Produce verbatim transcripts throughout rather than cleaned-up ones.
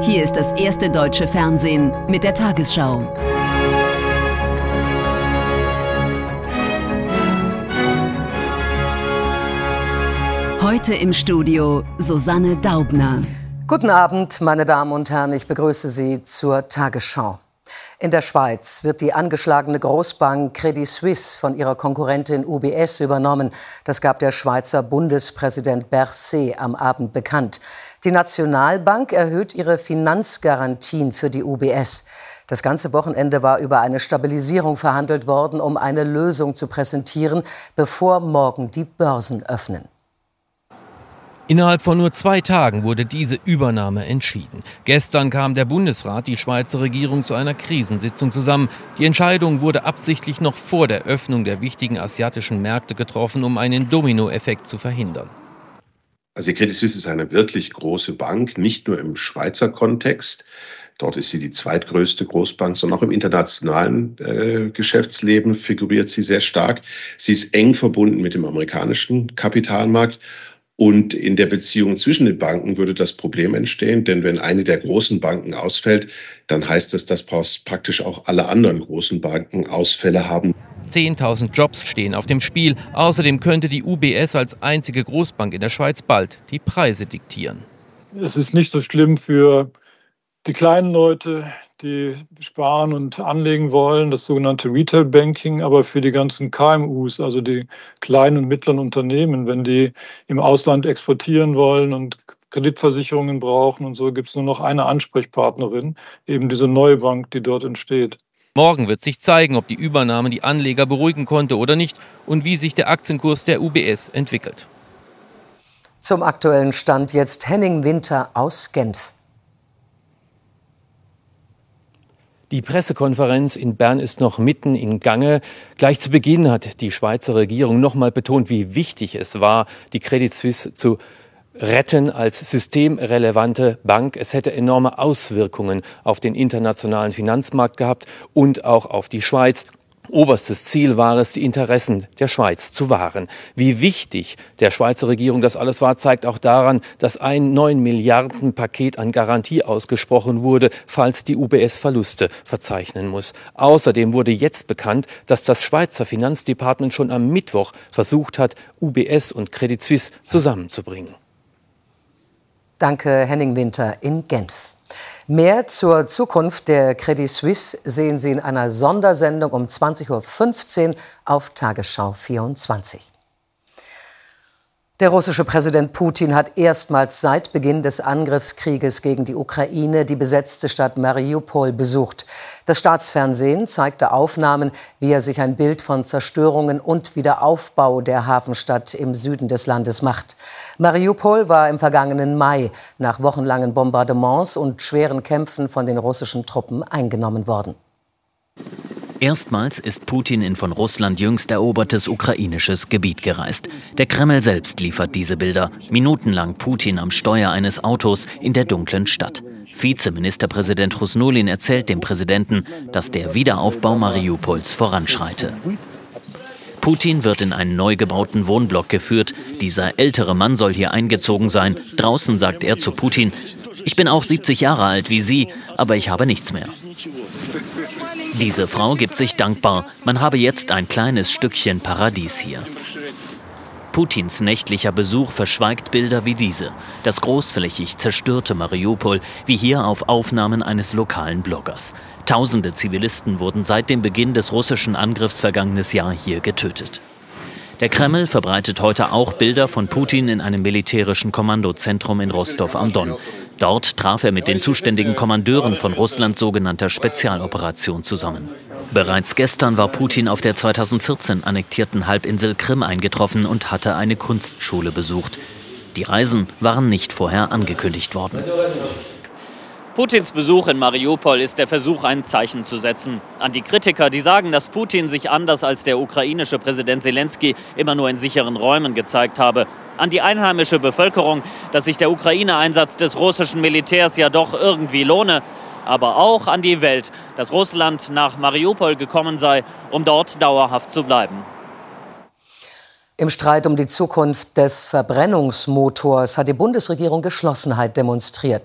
Hier ist das erste deutsche Fernsehen mit der Tagesschau. Heute im Studio Susanne Daubner. Guten Abend, meine Damen und Herren, ich begrüße Sie zur Tagesschau. In der Schweiz wird die angeschlagene Großbank Credit Suisse von ihrer Konkurrentin U B S übernommen. Das gab der Schweizer Bundespräsident Berset am Abend bekannt. Die Nationalbank erhöht ihre Finanzgarantien für die U B S. Das ganze Wochenende war über eine Stabilisierung verhandelt worden, um eine Lösung zu präsentieren, bevor morgen die Börsen öffnen. Innerhalb von nur zwei Tagen wurde diese Übernahme entschieden. Gestern kam der Bundesrat, die Schweizer Regierung, zu einer Krisensitzung zusammen. Die Entscheidung wurde absichtlich noch vor der Öffnung der wichtigen asiatischen Märkte getroffen, um einen Dominoeffekt zu verhindern. Also die Credit Suisse ist eine wirklich große Bank, nicht nur im Schweizer Kontext. Dort ist sie die zweitgrößte Großbank, sondern auch im internationalen äh, Geschäftsleben figuriert sie sehr stark. Sie ist eng verbunden mit dem amerikanischen Kapitalmarkt. Und in der Beziehung zwischen den Banken würde das Problem entstehen, denn wenn eine der großen Banken ausfällt, dann heißt das, dass praktisch auch alle anderen großen Banken Ausfälle haben. zehntausend Jobs stehen auf dem Spiel. Außerdem könnte die U B S als einzige Großbank in der Schweiz bald die Preise diktieren. Es ist nicht so schlimm für die kleinen Leute, die sparen und anlegen wollen, das sogenannte Retail Banking, aber für die ganzen K M Us, also die kleinen und mittleren Unternehmen, wenn die im Ausland exportieren wollen und Kreditversicherungen brauchen und so, gibt es nur noch eine Ansprechpartnerin, eben diese neue Bank, die dort entsteht. Morgen wird sich zeigen, ob die Übernahme die Anleger beruhigen konnte oder nicht und wie sich der Aktienkurs der U B S entwickelt. Zum aktuellen Stand jetzt Henning Winter aus Genf. Die Pressekonferenz in Bern ist noch mitten im Gange. Gleich zu Beginn hat die Schweizer Regierung noch mal betont, wie wichtig es war, die Credit Suisse zu retten als systemrelevante Bank. Es hätte enorme Auswirkungen auf den internationalen Finanzmarkt gehabt und auch auf die Schweiz. Oberstes Ziel war es, die Interessen der Schweiz zu wahren. Wie wichtig der Schweizer Regierung das alles war, zeigt auch daran, dass ein neun Milliarden Paket an Garantie ausgesprochen wurde, falls die U B S Verluste verzeichnen muss. Außerdem wurde jetzt bekannt, dass das Schweizer Finanzdepartement schon am Mittwoch versucht hat, U B S und Credit Suisse zusammenzubringen. Danke, Henning Winter in Genf. Mehr zur Zukunft der Credit Suisse sehen Sie in einer Sondersendung um zwanzig Uhr fünfzehn auf Tagesschau vierundzwanzig. Der russische Präsident Putin hat erstmals seit Beginn des Angriffskrieges gegen die Ukraine die besetzte Stadt Mariupol besucht. Das Staatsfernsehen zeigte Aufnahmen, wie er sich ein Bild von Zerstörungen und Wiederaufbau der Hafenstadt im Süden des Landes macht. Mariupol war im vergangenen Mai nach wochenlangen Bombardements und schweren Kämpfen von den russischen Truppen eingenommen worden. Erstmals ist Putin in von Russland jüngst erobertes ukrainisches Gebiet gereist. Der Kreml selbst liefert diese Bilder. Minutenlang Putin am Steuer eines Autos in der dunklen Stadt. Vizeministerpräsident Chusnulin erzählt dem Präsidenten, dass der Wiederaufbau Mariupols voranschreite. Putin wird in einen neu gebauten Wohnblock geführt. Dieser ältere Mann soll hier eingezogen sein. Draußen sagt er zu Putin: Ich bin auch siebzig Jahre alt wie Sie, aber ich habe nichts mehr. Diese Frau gibt sich dankbar. Man habe jetzt ein kleines Stückchen Paradies hier. Putins nächtlicher Besuch verschweigt Bilder wie diese. Das großflächig zerstörte Mariupol, wie hier auf Aufnahmen eines lokalen Bloggers. Tausende Zivilisten wurden seit dem Beginn des russischen Angriffs vergangenes Jahr hier getötet. Der Kreml verbreitet heute auch Bilder von Putin in einem militärischen Kommandozentrum in Rostov am Don. Dort traf er mit den zuständigen Kommandeuren von Russlands sogenannter Spezialoperation zusammen. Bereits gestern war Putin auf der zweitausendvierzehn annektierten Halbinsel Krim eingetroffen und hatte eine Kunstschule besucht. Die Reisen waren nicht vorher angekündigt worden. Putins Besuch in Mariupol ist der Versuch, ein Zeichen zu setzen. An die Kritiker, die sagen, dass Putin sich anders als der ukrainische Präsident Zelensky immer nur in sicheren Räumen gezeigt habe. An die einheimische Bevölkerung, dass sich der Ukraine-Einsatz des russischen Militärs ja doch irgendwie lohne. Aber auch an die Welt, dass Russland nach Mariupol gekommen sei, um dort dauerhaft zu bleiben. Im Streit um die Zukunft des Verbrennungsmotors hat die Bundesregierung Geschlossenheit demonstriert.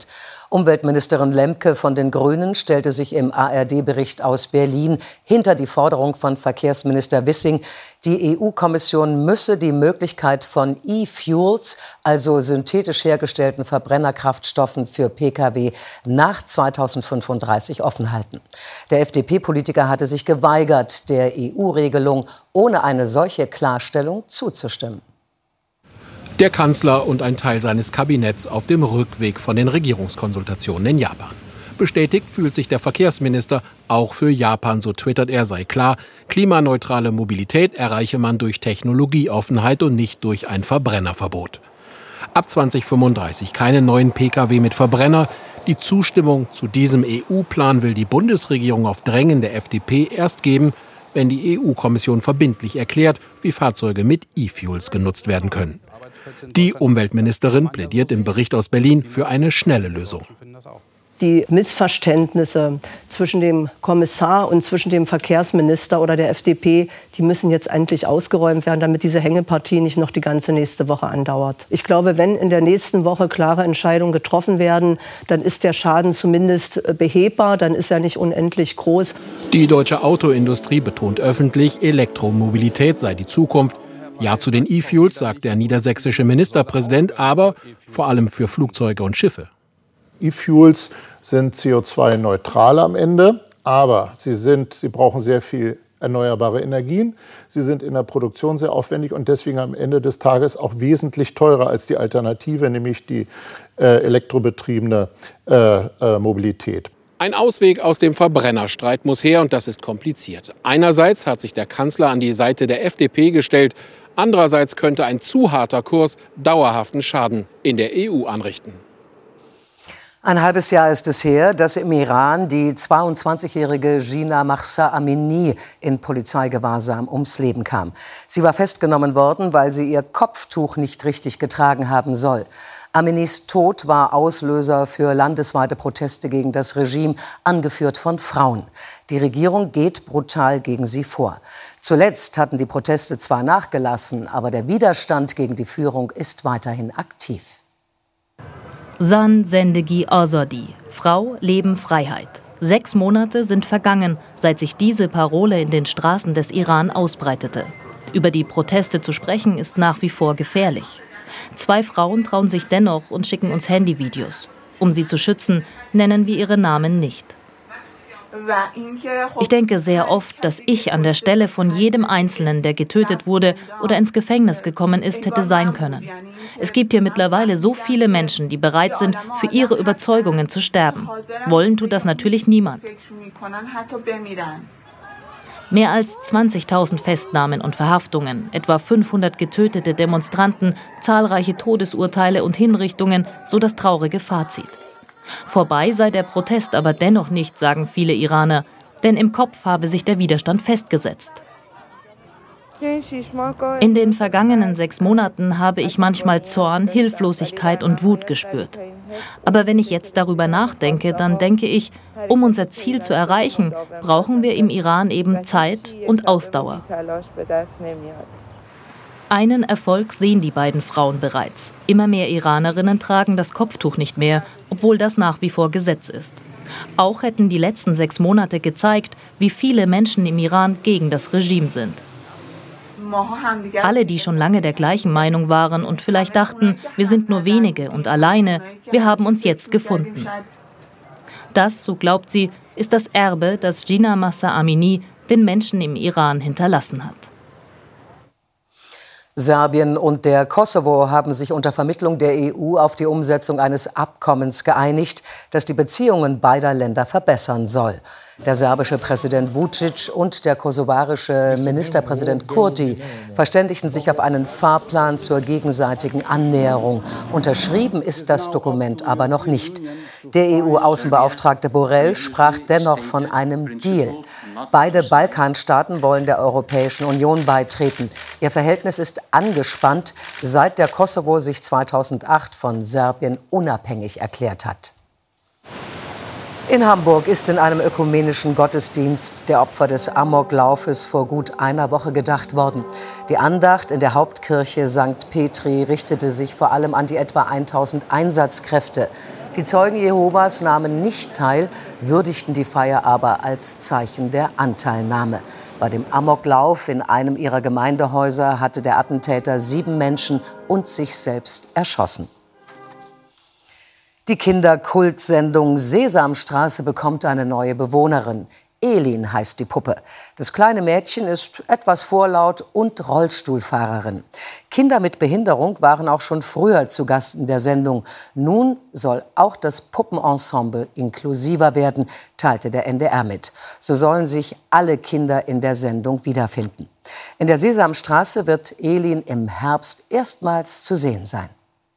Umweltministerin Lemke von den Grünen stellte sich im A R D-Bericht aus Berlin hinter die Forderung von Verkehrsminister Wissing, die E U-Kommission müsse die Möglichkeit von E-Fuels, also synthetisch hergestellten Verbrennerkraftstoffen für Pkw, nach zweitausendfünfunddreißig offen halten. Der F D P-Politiker hatte sich geweigert, der E U-Regelung ohne eine solche Klarstellung zuzustimmen. Der Kanzler und ein Teil seines Kabinetts auf dem Rückweg von den Regierungskonsultationen in Japan. Bestätigt fühlt sich der Verkehrsminister, auch für Japan, so twittert er, sei klar, klimaneutrale Mobilität erreiche man durch Technologieoffenheit und nicht durch ein Verbrennerverbot. Ab zweitausendfünfunddreißig keine neuen Pkw mit Verbrenner. Die Zustimmung zu diesem E U-Plan will die Bundesregierung auf Drängen der F D P erst geben, wenn die E U-Kommission verbindlich erklärt, wie Fahrzeuge mit E-Fuels genutzt werden können. Die Umweltministerin plädiert im Bericht aus Berlin für eine schnelle Lösung. Die Missverständnisse zwischen dem Kommissar und zwischen dem Verkehrsminister oder der F D P, die müssen jetzt endlich ausgeräumt werden, damit diese Hängepartie nicht noch die ganze nächste Woche andauert. Ich glaube, wenn in der nächsten Woche klare Entscheidungen getroffen werden, dann ist der Schaden zumindest behebbar, dann ist er nicht unendlich groß. Die deutsche Autoindustrie betont öffentlich, Elektromobilität sei die Zukunft. Ja zu den E-Fuels, sagt der niedersächsische Ministerpräsident, aber vor allem für Flugzeuge und Schiffe. E-Fuels sind C O zwei neutral am Ende, aber sie, sind, sie brauchen sehr viel erneuerbare Energien. Sie sind in der Produktion sehr aufwendig und deswegen am Ende des Tages auch wesentlich teurer als die Alternative, nämlich die äh, elektrobetriebene äh, äh, Mobilität. Ein Ausweg aus dem Verbrennerstreit muss her und das ist kompliziert. Einerseits hat sich der Kanzler an die Seite der F D P gestellt, andererseits könnte ein zu harter Kurs dauerhaften Schaden in der E U anrichten. Ein halbes Jahr ist es her, dass im Iran die zweiundzwanzigjährige Jina Mahsa Amini in Polizeigewahrsam ums Leben kam. Sie war festgenommen worden, weil sie ihr Kopftuch nicht richtig getragen haben soll. Aminis Tod war Auslöser für landesweite Proteste gegen das Regime, angeführt von Frauen. Die Regierung geht brutal gegen sie vor. Zuletzt hatten die Proteste zwar nachgelassen, aber der Widerstand gegen die Führung ist weiterhin aktiv. Zan Zendegi Azadi, Frau, Leben, Freiheit. Sechs Monate sind vergangen, seit sich diese Parole in den Straßen des Iran ausbreitete. Über die Proteste zu sprechen, ist nach wie vor gefährlich. Zwei Frauen trauen sich dennoch und schicken uns Handyvideos. Um sie zu schützen, nennen wir ihre Namen nicht. Ich denke sehr oft, dass ich an der Stelle von jedem Einzelnen, der getötet wurde oder ins Gefängnis gekommen ist, hätte sein können. Es gibt hier mittlerweile so viele Menschen, die bereit sind, für ihre Überzeugungen zu sterben. Wollen tut das natürlich niemand. Mehr als zwanzigtausend Festnahmen und Verhaftungen, etwa fünfhundert getötete Demonstranten, zahlreiche Todesurteile und Hinrichtungen, so das traurige Fazit. Vorbei sei der Protest aber dennoch nicht, sagen viele Iraner, denn im Kopf habe sich der Widerstand festgesetzt. In den vergangenen sechs Monaten habe ich manchmal Zorn, Hilflosigkeit und Wut gespürt. Aber wenn ich jetzt darüber nachdenke, dann denke ich, um unser Ziel zu erreichen, brauchen wir im Iran eben Zeit und Ausdauer. Einen Erfolg sehen die beiden Frauen bereits. Immer mehr Iranerinnen tragen das Kopftuch nicht mehr, obwohl das nach wie vor Gesetz ist. Auch hätten die letzten sechs Monate gezeigt, wie viele Menschen im Iran gegen das Regime sind. Alle, die schon lange der gleichen Meinung waren und vielleicht dachten, wir sind nur wenige und alleine, wir haben uns jetzt gefunden. Das, so glaubt sie, ist das Erbe, das Jina Mahsa Amini den Menschen im Iran hinterlassen hat. Serbien und der Kosovo haben sich unter Vermittlung der E U auf die Umsetzung eines Abkommens geeinigt, das die Beziehungen beider Länder verbessern soll. Der serbische Präsident Vučić und der kosovarische Ministerpräsident Kurti verständigten sich auf einen Fahrplan zur gegenseitigen Annäherung. Unterschrieben ist das Dokument aber noch nicht. Der E U-Außenbeauftragte Borrell sprach dennoch von einem Deal. Beide Balkanstaaten wollen der Europäischen Union beitreten. Ihr Verhältnis ist angespannt, seit der Kosovo sich zweitausendacht von Serbien unabhängig erklärt hat. In Hamburg ist in einem ökumenischen Gottesdienst der Opfer des Amoklaufes vor gut einer Woche gedacht worden. Die Andacht in der Hauptkirche Sankt Petri richtete sich vor allem an die etwa tausend Einsatzkräfte. Die Zeugen Jehovas nahmen nicht teil, würdigten die Feier aber als Zeichen der Anteilnahme. Bei dem Amoklauf in einem ihrer Gemeindehäuser hatte der Attentäter sieben Menschen und sich selbst erschossen. Die Kinderkultsendung Sesamstraße bekommt eine neue Bewohnerin. Elin heißt die Puppe. Das kleine Mädchen ist etwas vorlaut und Rollstuhlfahrerin. Kinder mit Behinderung waren auch schon früher zu Gast in der Sendung. Nun soll auch das Puppenensemble inklusiver werden, teilte der N D R mit. So sollen sich alle Kinder in der Sendung wiederfinden. In der Sesamstraße wird Elin im Herbst erstmals zu sehen sein.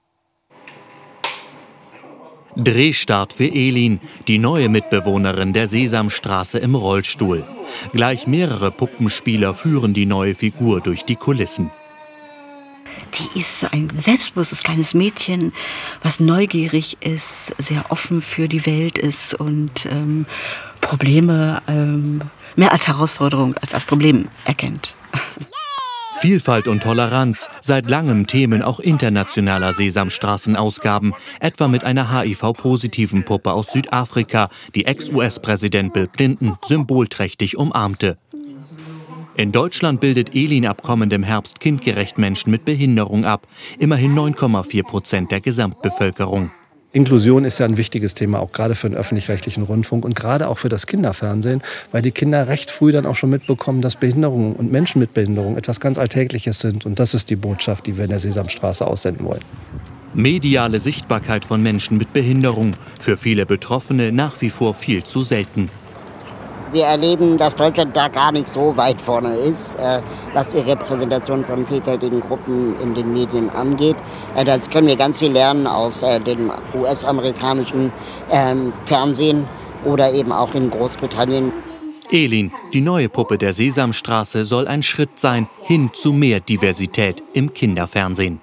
Drehstart für Elin, die neue Mitbewohnerin der Sesamstraße im Rollstuhl. Gleich mehrere Puppenspieler führen die neue Figur durch die Kulissen. Die ist ein selbstbewusstes kleines Mädchen, was neugierig ist, sehr offen für die Welt ist und ähm, Probleme ähm, mehr als Herausforderung als als Problem erkennt. Vielfalt und Toleranz, seit langem Themen auch internationaler Sesamstraßenausgaben, etwa mit einer H I V-positiven Puppe aus Südafrika, die Ex-U S-Präsident Bill Clinton symbolträchtig umarmte. In Deutschland bildet Elin ab kommendem Herbst kindgerecht Menschen mit Behinderung ab, immerhin neun Komma vier Prozent der Gesamtbevölkerung. Inklusion ist ja ein wichtiges Thema, auch gerade für den öffentlich-rechtlichen Rundfunk und gerade auch für das Kinderfernsehen, weil die Kinder recht früh dann auch schon mitbekommen, dass Behinderungen und Menschen mit Behinderung etwas ganz Alltägliches sind. Und das ist die Botschaft, die wir in der Sesamstraße aussenden wollen. Mediale Sichtbarkeit von Menschen mit Behinderung, für viele Betroffene nach wie vor viel zu selten. Wir erleben, dass Deutschland da gar nicht so weit vorne ist, äh, was die Repräsentation von vielfältigen Gruppen in den Medien angeht. Äh, das können wir ganz viel lernen aus äh, dem U S-amerikanischen äh, Fernsehen oder eben auch in Großbritannien. Elin, die neue Puppe der Sesamstraße, soll ein Schritt sein hin zu mehr Diversität im Kinderfernsehen.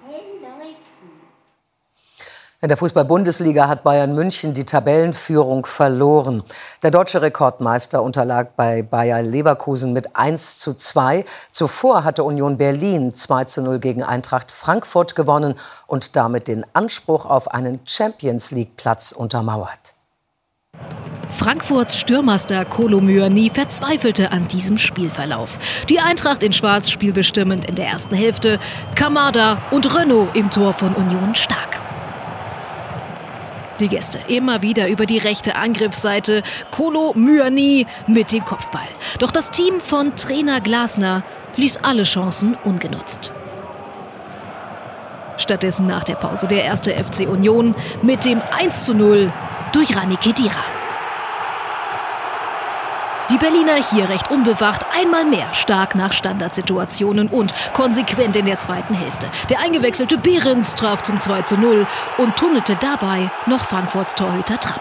In der Fußball-Bundesliga hat Bayern München die Tabellenführung verloren. Der deutsche Rekordmeister unterlag bei Bayer Leverkusen mit eins zu zwei. Zuvor hatte Union Berlin zwei zu null gegen Eintracht Frankfurt gewonnen und damit den Anspruch auf einen Champions-League-Platz untermauert. Frankfurts Stürmerstar Kolo Muani verzweifelte an diesem Spielverlauf. Die Eintracht in Schwarz spielbestimmend in der ersten Hälfte, Kamada und Renault im Tor von Union stark. Die Gäste immer wieder über die rechte Angriffsseite, Kolo Muani mit dem Kopfball. Doch das Team von Trainer Glasner ließ alle Chancen ungenutzt. Stattdessen nach der Pause der erste F C Union mit dem eins zu null durch Rani Khedira. Die Berliner hier recht unbewacht, einmal mehr stark nach Standardsituationen und konsequent in der zweiten Hälfte. Der eingewechselte Behrens traf zum zwei zu null und tunnelte dabei noch Frankfurts Torhüter Trapp.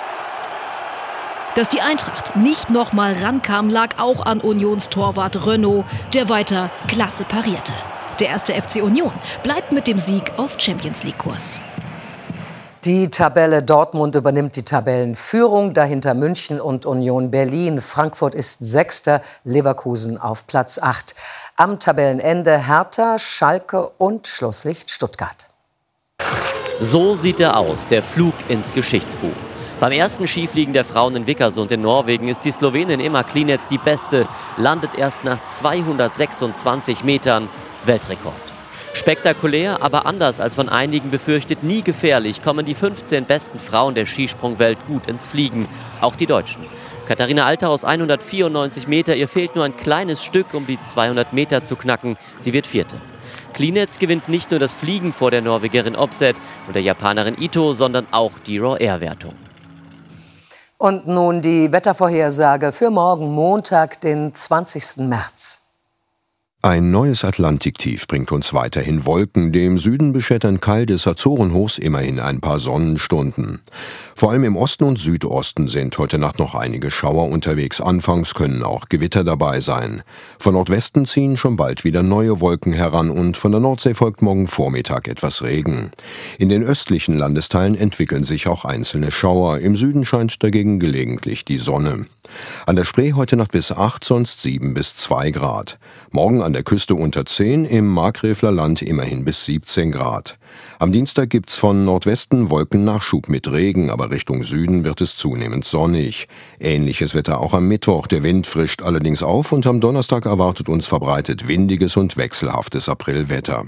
Dass die Eintracht nicht noch mal rankam, lag auch an Unions Torwart Renault, der weiter klasse parierte. Der erste F C Union bleibt mit dem Sieg auf Champions-League-Kurs. Die Tabelle: Dortmund übernimmt die Tabellenführung, dahinter München und Union Berlin. Frankfurt ist Sechster, Leverkusen auf Platz acht. Am Tabellenende Hertha, Schalke und Schlusslicht Stuttgart. So sieht er aus, der Flug ins Geschichtsbuch. Beim ersten Skifliegen der Frauen in Vikersund in Norwegen ist die Slowenin Emma Klinec die Beste, landet erst nach zweihundertsechsundzwanzig Metern. Weltrekord. Spektakulär, aber anders als von einigen befürchtet, nie gefährlich, kommen die fünfzehn besten Frauen der Skisprungwelt gut ins Fliegen. Auch die Deutschen. Katharina Althaus hundertvierundneunzig Meter, ihr fehlt nur ein kleines Stück, um die zweihundert Meter zu knacken. Sie wird Vierte. Klinec gewinnt nicht nur das Fliegen vor der Norwegerin Opset und der Japanerin Ito, sondern auch die Raw-Air-Wertung. Und nun die Wettervorhersage für morgen Montag, den zwanzigsten März. Ein neues Atlantiktief bringt uns weiterhin Wolken. Dem Süden beschert ein Keil des Azorenhochs immerhin ein paar Sonnenstunden. Vor allem im Osten und Südosten sind heute Nacht noch einige Schauer unterwegs. Anfangs können auch Gewitter dabei sein. Von Nordwesten ziehen schon bald wieder neue Wolken heran und von der Nordsee folgt morgen Vormittag etwas Regen. In den östlichen Landesteilen entwickeln sich auch einzelne Schauer. Im Süden scheint dagegen gelegentlich die Sonne. An der Spree heute Nacht bis acht, sonst sieben bis zwei Grad. Morgen an der Küste unter zehn, im Markgräfler Land immerhin bis siebzehn Grad. Am Dienstag gibt's von Nordwesten Wolkennachschub mit Regen, aber Richtung Süden wird es zunehmend sonnig. Ähnliches Wetter auch am Mittwoch. Der Wind frischt allerdings auf und am Donnerstag erwartet uns verbreitet windiges und wechselhaftes Aprilwetter.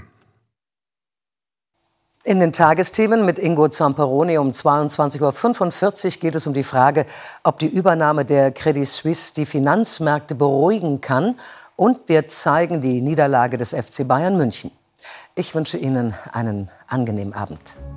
In den Tagesthemen mit Ingo Zamperoni um zweiundzwanzig Uhr fünfundvierzig geht es um die Frage, ob die Übernahme der Credit Suisse die Finanzmärkte beruhigen kann. Und wir zeigen die Niederlage des F C Bayern München. Ich wünsche Ihnen einen angenehmen Abend.